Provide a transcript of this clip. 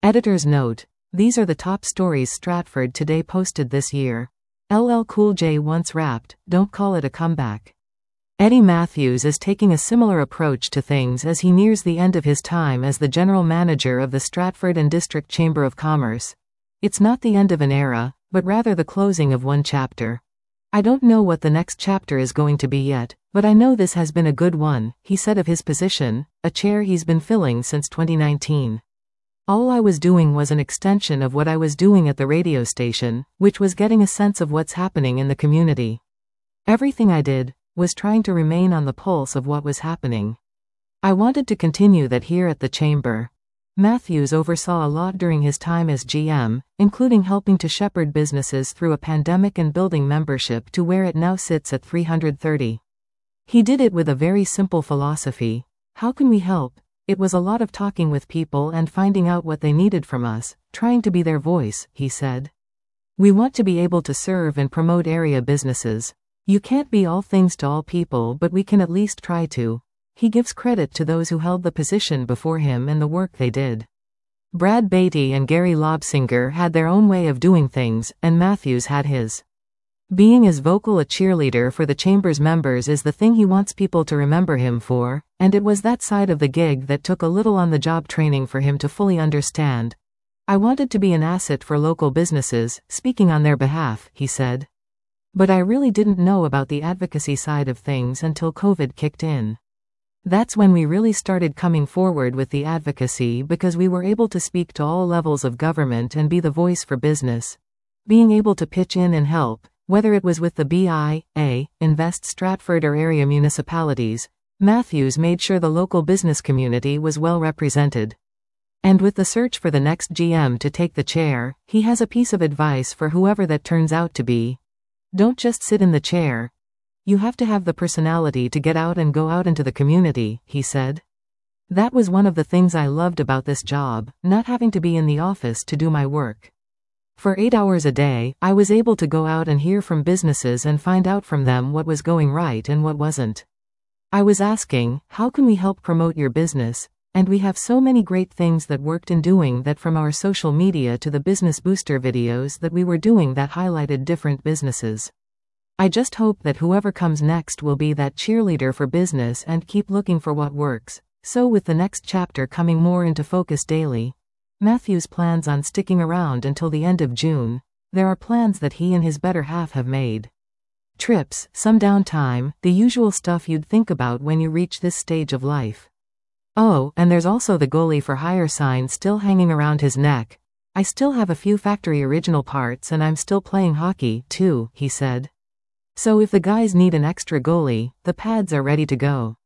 Editor's note: these are the top stories Stratford Today posted this year. LL Cool J once rapped, "Don't call it a comeback." Eddie Mathews is taking a similar approach to things as he nears the end of his time as the general manager of the Stratford and District Chamber of Commerce. It's not the end of an era, but rather the closing of one chapter. "I don't know what the next chapter is going to be yet, but I know this has been a good one," he said of his position, a chair he's been filling since 2019. "All I was doing was an extension of what I was doing at the radio station, which was getting a sense of what's happening in the community. Everything I did was trying to remain on the pulse of what was happening. I wanted to continue that here at the chamber." Mathews oversaw a lot during his time as GM, including helping to shepherd businesses through a pandemic and building membership to where it now sits at 330. He did it with a very simple philosophy: how can we help? It was a lot of talking with people and finding out what they needed from us, trying to be their voice, he said. "We want to be able to serve and promote area businesses. You can't be all things to all people, but we can at least try to." He gives credit to those who held the position before him and the work they did. Brad Beatty and Gary Lobsinger had their own way of doing things, and Mathews had his. Being as vocal a cheerleader for the chamber's members is the thing he wants people to remember him for, and it was that side of the gig that took a little on-the-job training for him to fully understand. "I wanted to be an asset for local businesses, speaking on their behalf," he said. "But I really didn't know about the advocacy side of things until COVID kicked in. That's when we really started coming forward with the advocacy because we were able to speak to all levels of government and be the voice for business. Being able to pitch in and help, whether it was with the BIA, Invest Stratford or area municipalities, Mathews made sure the local business community was well represented. And with the search for the next GM to take the chair, he has a piece of advice for whoever that turns out to be. Don't just sit in the chair. You have to have the personality to get out and go out into the community, he said. That was one of the things I loved about this job, not having to be in the office to do my work. For 8 hours a day, I was able to go out and hear from businesses and find out from them what was going right and what wasn't. I was asking, how can we help promote your business? And we have so many great things that worked in doing that, from our social media to the business booster videos that we were doing that highlighted different businesses. I just hope that whoever comes next will be that cheerleader for business and keep looking for what works." So with the next chapter coming more into focus daily, Mathews plans on sticking around until the end of June. There are plans that he and his better half have made. Trips, some downtime, the usual stuff you'd think about when you reach this stage of life. Oh, and there's also the goalie for hire sign still hanging around his neck. "I still have a few factory original parts and I'm still playing hockey, too," he said. So if the guys need an extra goalie, the pads are ready to go.